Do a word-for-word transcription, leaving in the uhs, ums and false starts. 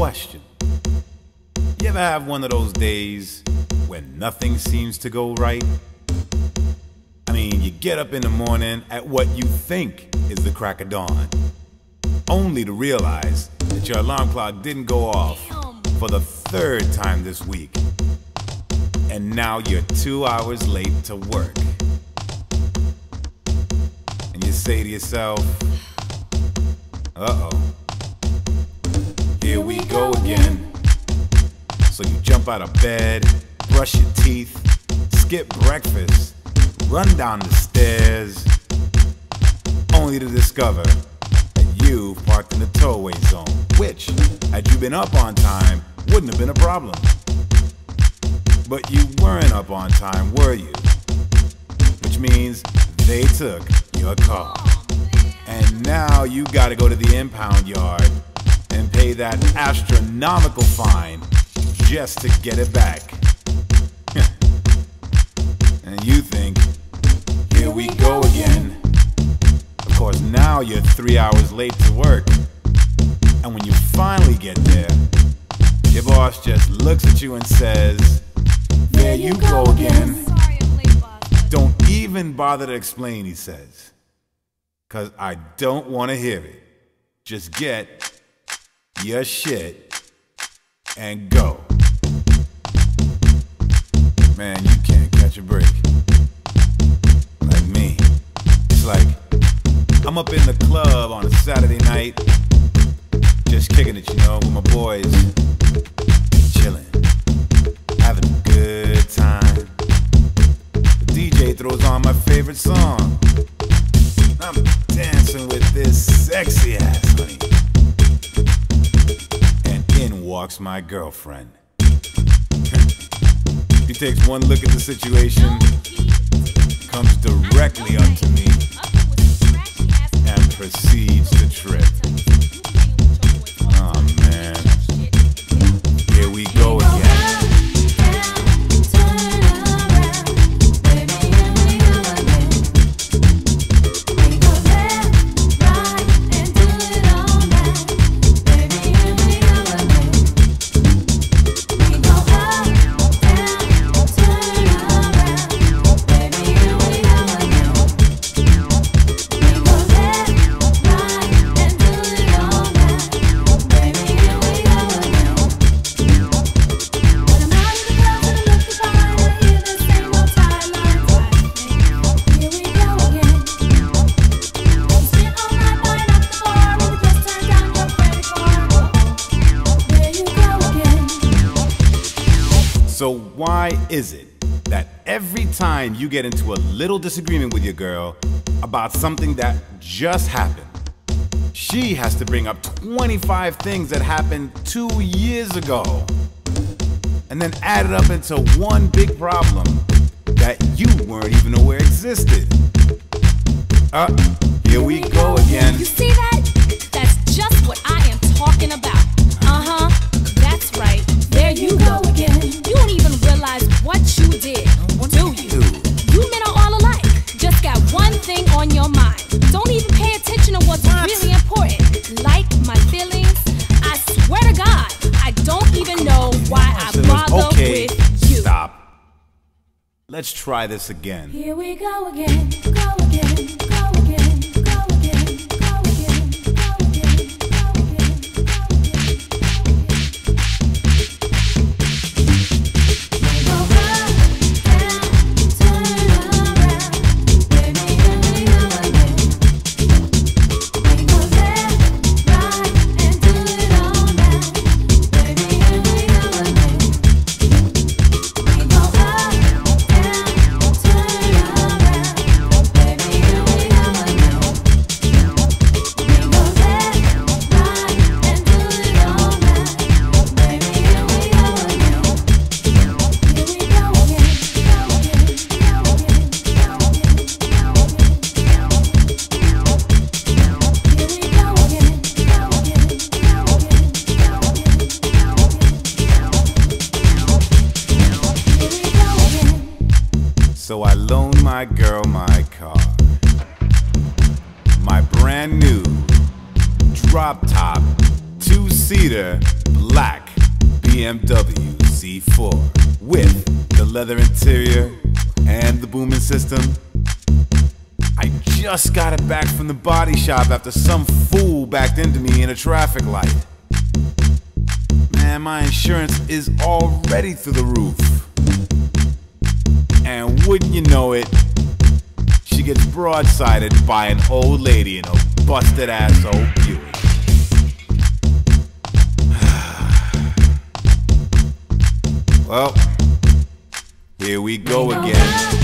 question. You ever have one of those days when nothing seems to go right? I mean, you get up in the morning at what you think is the crack of dawn, only to realize that your alarm clock didn't go off for the third time this week. And now you're two hours late to work. And you say to yourself, uh-oh, here we go again. So you jump out of bed, brush your teeth, skip breakfast, run down the stairs, only to discover that you parked in the towaway zone, which, had you been up on time, wouldn't have been a problem. But you weren't up on time, were you? Which means they took your car. And now you gotta go to the impound yard and pay that astronomical fine just to get it back. And you think, here we go again. Of course, now you're three hours late to work. And when you finally get there, your boss just looks at you and says, there you go again. Sorry I'm late, boss. Don't even bother to explain, he says, cause I don't wanna hear it. Just get your shit and go. Man, you can't catch a break. Like me. It's like I'm up in the club on a Saturday night, just kicking it, you know, with my boys, chilling, having a good time. The D J throws on my favorite song. I'm dancing with this sexy ass, honey. And in walks my girlfriend. She takes one look at the situation, comes directly up to me, and proceeds to trip. Oh man, here we go again. So why is it that every time you get into a little disagreement with your girl about something that just happened, she has to bring up twenty-five things that happened two years ago and then add it up into one big problem that you weren't even aware existed? Uh, here we go again. You see that? That's just what I am talking about. Uh-huh, that's right. There you go again. You don't even realize what you did, do you? You men are all alike. Just got one thing on your mind. Don't even pay attention to what's what? really important. Like my feelings, I swear to God, I don't even know why I bother okay, with you. Stop. Let's try this again. Here we go again, go again, go again, go again, go again, go again, go again, So I loaned my girl my car, my brand new drop top two two-seater black B M W C four with the leather interior and the booming system. I just got it back from the body shop after some fool backed into me in a traffic light. Man, my insurance is already through the roof. And wouldn't you know it, she gets broadsided by an old lady in a busted ass old Buick. Well, here we go again.